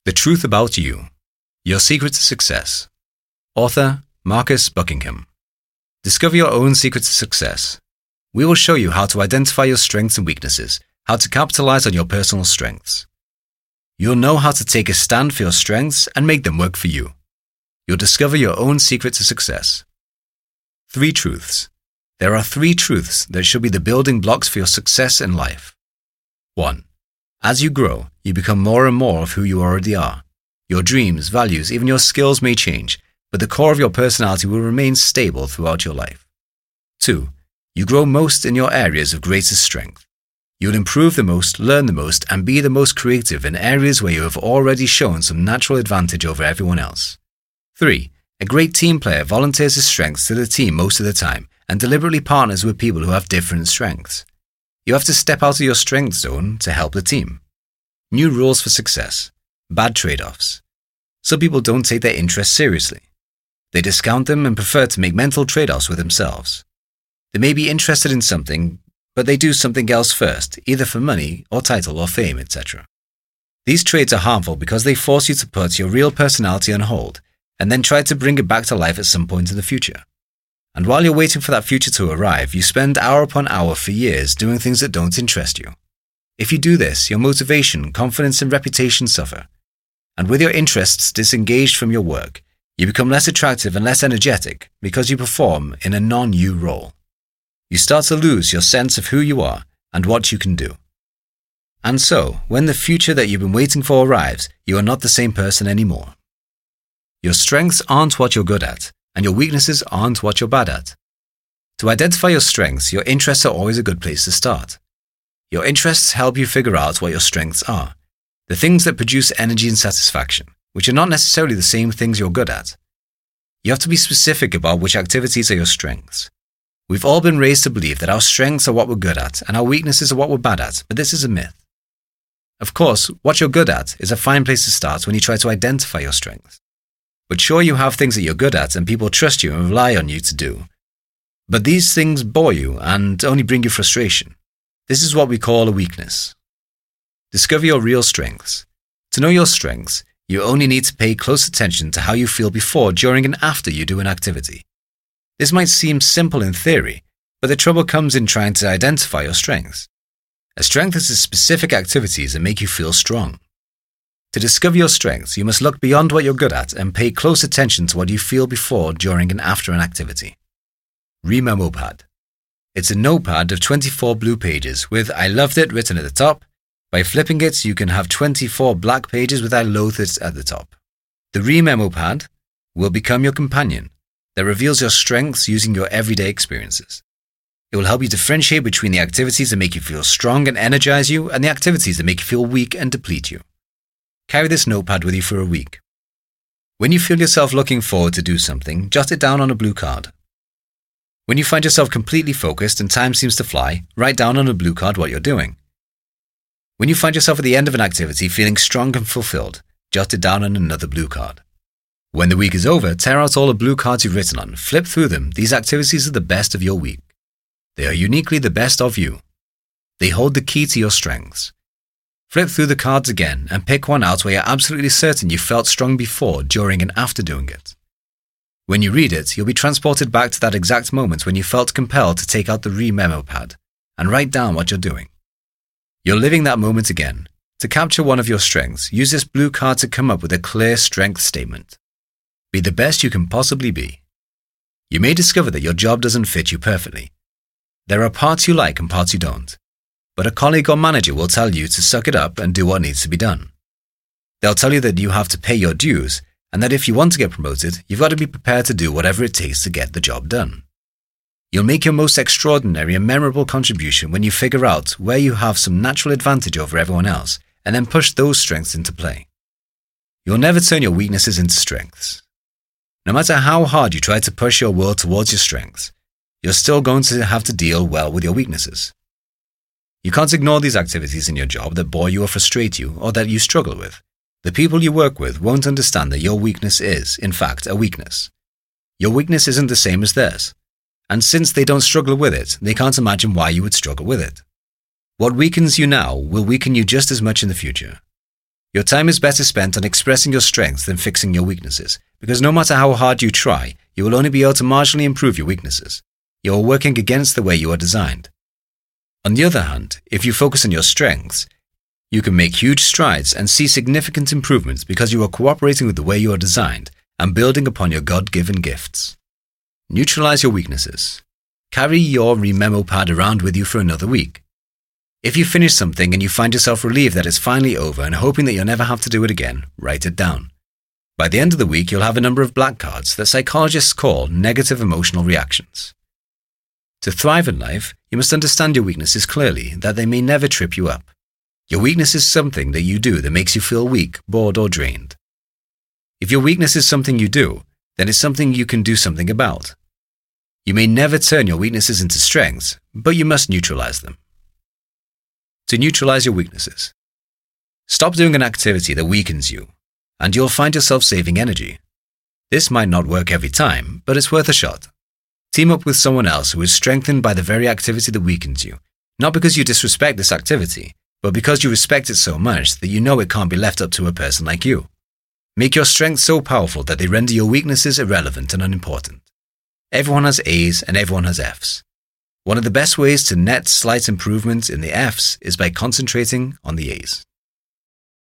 The Truth About You, Your Secret to Success. Author, Marcus Buckingham. Discover your own secret to success. We will show you how to identify your strengths and weaknesses, how to capitalize on your personal strengths. You'll know how to take a stand for your strengths and make them work for you. You'll discover your own secret to success. 3 truths. There are 3 truths that should be the building blocks for your success in life. 1. As you grow, you become more and more of who you already are. Your dreams, values, even your skills may change, but the core of your personality will remain stable throughout your life. 2. You grow most in your areas of greatest strength. You'll improve the most, learn the most, and be the most creative in areas where you have already shown some natural advantage over everyone else. 3. A great team player volunteers his strengths to the team most of the time and deliberately partners with people who have different strengths. You have to step out of your strength zone to help the team. New rules for success. Bad trade-offs. Some people don't take their interests seriously. They discount them and prefer to make mental trade-offs with themselves. They may be interested in something, but they do something else first, either for money or title or fame, etc. These traits are harmful because they force you to put your real personality on hold and then try to bring it back to life at some point in the future. And while you're waiting for that future to arrive, you spend hour upon hour for years doing things that don't interest you. If you do this, your motivation, confidence, and reputation suffer. And with your interests disengaged from your work, you become less attractive and less energetic because you perform in a non-you role. You start to lose your sense of who you are and what you can do. And so, when the future that you've been waiting for arrives, you are not the same person anymore. Your strengths aren't what you're good at, and your weaknesses aren't what you're bad at. To identify your strengths, your interests are always a good place to start. Your interests help you figure out what your strengths are, the things that produce energy and satisfaction, which are not necessarily the same things you're good at. You have to be specific about which activities are your strengths. We've all been raised to believe that our strengths are what we're good at and our weaknesses are what we're bad at, but this is a myth. Of course, what you're good at is a fine place to start when you try to identify your strengths. But sure, you have things that you're good at and people trust you and rely on you to do. But these things bore you and only bring you frustration. This is what we call a weakness. Discover your real strengths. To know your strengths, you only need to pay close attention to how you feel before, during, and after you do an activity. This might seem simple in theory, but the trouble comes in trying to identify your strengths. A strength is the specific activities that make you feel strong. To discover your strengths, you must look beyond what you're good at and pay close attention to what you feel before, during, and after an activity. Rememo Pad. It's a notepad of 24 blue pages with "I loved it" written at the top. By flipping it, you can have 24 black pages with "I loathed it" at the top. The Rememo Pad will become your companion that reveals your strengths using your everyday experiences. It will help you differentiate between the activities that make you feel strong and energize you and the activities that make you feel weak and deplete you. Carry this notepad with you for a week. When you feel yourself looking forward to do something, jot it down on a blue card. When you find yourself completely focused and time seems to fly, write down on a blue card what you're doing. When you find yourself at the end of an activity feeling strong and fulfilled, jot it down on another blue card. When the week is over, tear out all the blue cards you've written on, flip through them. These activities are the best of your week. They are uniquely the best of you. They hold the key to your strengths. Flip through the cards again and pick one out where you're absolutely certain you felt strong before, during, and after doing it. When you read it, you'll be transported back to that exact moment when you felt compelled to take out the Rememo Pad and write down what you're doing. You're living that moment again. To capture one of your strengths, use this blue card to come up with a clear strength statement. Be the best you can possibly be. You may discover that your job doesn't fit you perfectly. There are parts you like and parts you don't. But a colleague or manager will tell you to suck it up and do what needs to be done. They'll tell you that you have to pay your dues and that if you want to get promoted, you've got to be prepared to do whatever it takes to get the job done. You'll make your most extraordinary and memorable contribution when you figure out where you have some natural advantage over everyone else and then push those strengths into play. You'll never turn your weaknesses into strengths. No matter how hard you try to push your world towards your strengths, you're still going to have to deal well with your weaknesses. You can't ignore these activities in your job that bore you or frustrate you or that you struggle with. The people you work with won't understand that your weakness is, in fact, a weakness. Your weakness isn't the same as theirs. And since they don't struggle with it, they can't imagine why you would struggle with it. What weakens you now will weaken you just as much in the future. Your time is better spent on expressing your strengths than fixing your weaknesses, because no matter how hard you try, you will only be able to marginally improve your weaknesses. You are working against the way you are designed. On the other hand, if you focus on your strengths, you can make huge strides and see significant improvements because you are cooperating with the way you are designed and building upon your God-given gifts. Neutralize your weaknesses. Carry your memo pad around with you for another week. If you finish something and you find yourself relieved that it's finally over and hoping that you'll never have to do it again, write it down. By the end of the week, you'll have a number of black cards that psychologists call negative emotional reactions. To thrive in life, you must understand your weaknesses clearly, that they may never trip you up. Your weakness is something that you do that makes you feel weak, bored, or drained. If your weakness is something you do, then it's something you can do something about. You may never turn your weaknesses into strengths, but you must neutralize them. To neutralize your weaknesses. Stop doing an activity that weakens you, and you'll find yourself saving energy. This might not work every time, but it's worth a shot. Team up with someone else who is strengthened by the very activity that weakens you, not because you disrespect this activity, but because you respect it so much that you know it can't be left up to a person like you. Make your strengths so powerful that they render your weaknesses irrelevant and unimportant. Everyone has A's and everyone has F's. One of the best ways to net slight improvements in the F's is by concentrating on the A's.